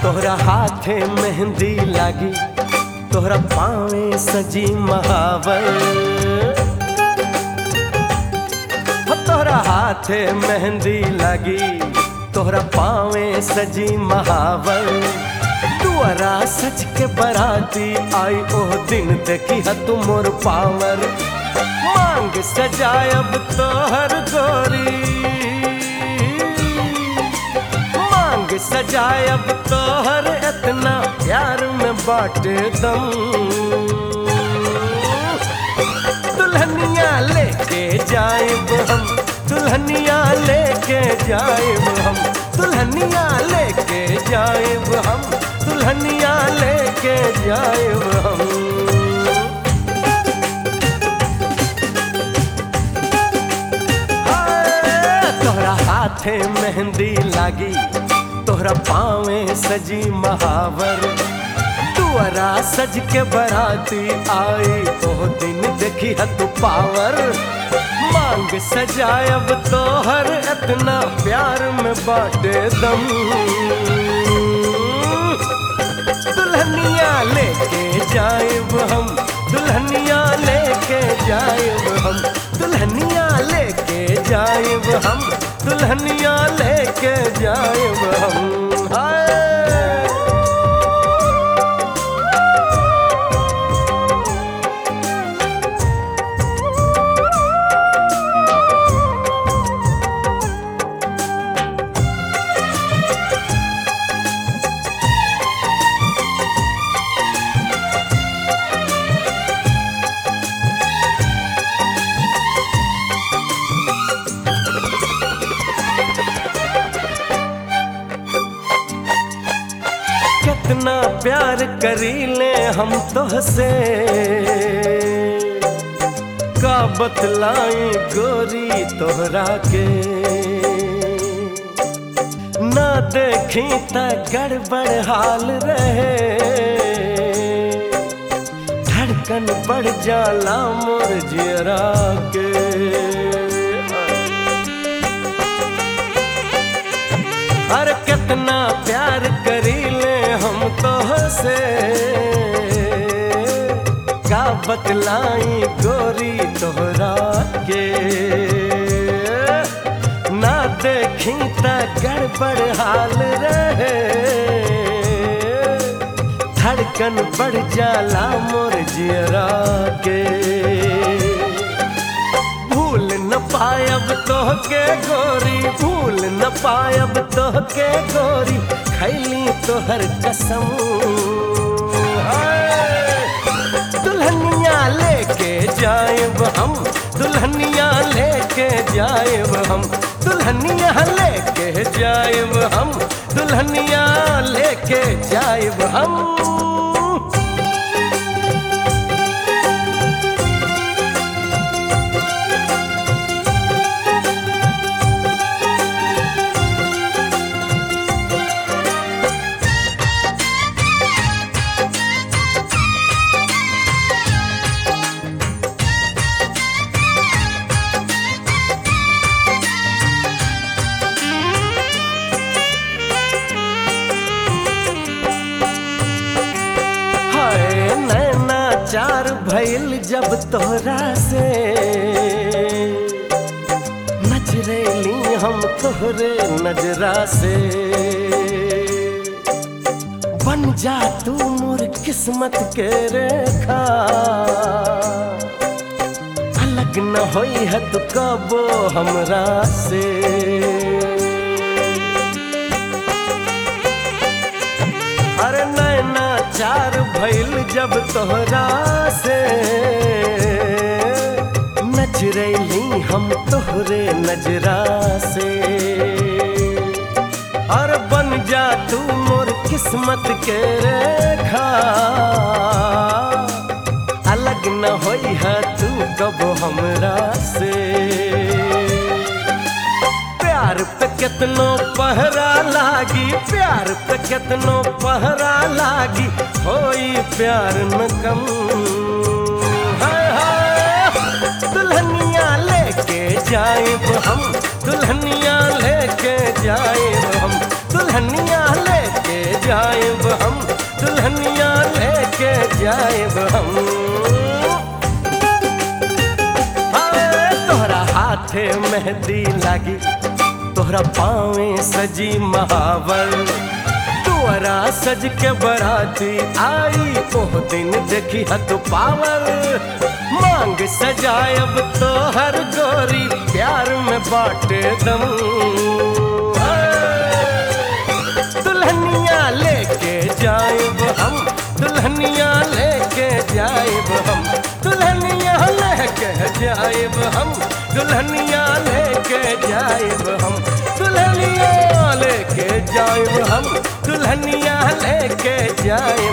तोहरा हाथे मेहंदी लागी, तोहरा पावे सजी महावर। तोहरा हाथे मेहंदी लागी, तोहरा पावे सजी महावर। दुआरा सज के बराती आई ओह दिन, देखी है तू मोर पावर। मांग सजायब तोहर गोरी, मांग सजायब तोहर इतना प्यार में बाटे दम। दुल्हनिया लेके जाएब हम, दुल्हनिया लेके जाएब हम, दुल्हनिया लेके जाएब हम, दुल्हनिया लेके जाएब हम। तोहरा हाथे मेहंदी लागी, तोहरा पावे सजी महावर। दुआरा सज के बराती आई ओह दिन, देखी है तू पावर। मांग सजायब तोहर इतना प्यार में बाटे दम। दुल्हनिया लेके जाएब हम, दुल्हनिया लेके जाएब हम, दुल्हनिया लेके जाएब हम, दुल्हनिया लेके जाएब हम। हाय कितना प्यार करीले हम तोहसे, का बतलाई गोरी तोहरा के। ना देखी त गड़बड़ हाल रहे, धड़कन बढ़ जाला मोर जियरा के। अरे कितना प्यार करीले हम तोहसे, का बतलाई गोरी तोहरा के। ना देखी त गड़बड़ हाल रहे, धड़कन बढ़ जाला मोर जियरा के। भूल न पायब तोहके गोरी, भूल न पायब तोहके गोरी, खैली तोहर कसम। दुल्हनिया लेके जाएब हम, दुल्हनिया लेके जाएब हम, दुल्हनिया लेके जाएब हम, दुल्हनिया लेके जाएब हम। चार भइल जब तोहरा से, नजरेली हम तोहरे नजरा से। बन जा तू मोर किस्मत के रेखा, अलग न होई है तू कबो हमरा से। अरे नैना चार भइल जब तोहरा से, नजरेली हम तोहरे नजरा से। और बन जा तू मोर किस्मत के रेखा, अलग न होई है तू कबो हमरा से। प्यार पे कितनो पहरा लागी, प्यार पे कितनो पहरा लागी, होई प्यार न कम। हाय हाय दुल्हनिया लेके जाएब हम, दुल्हनिया लेके जाएब हम, दुल्हनिया लेके जाएब हम, दुल्हनिया लेके जाएब हम। तोहरा हाथे मेहंदी लागी, तोहरा पाँवे सजी महावर, तुअरा सज के बराती आई, ओह दिन देखी हत पावर। मांग सजायब तो हर गोरी, प्यार में बाटे दम। दुल्हनिया लेके जाएब हम, दुल्हनिया लेके जाएब हम, दुल्हनिया लेके जाएब हम, दुल्हनिया लेके जाएब हम, दुल्हनिया लेके जाएब हम, दुल्हनिया लेके जाएब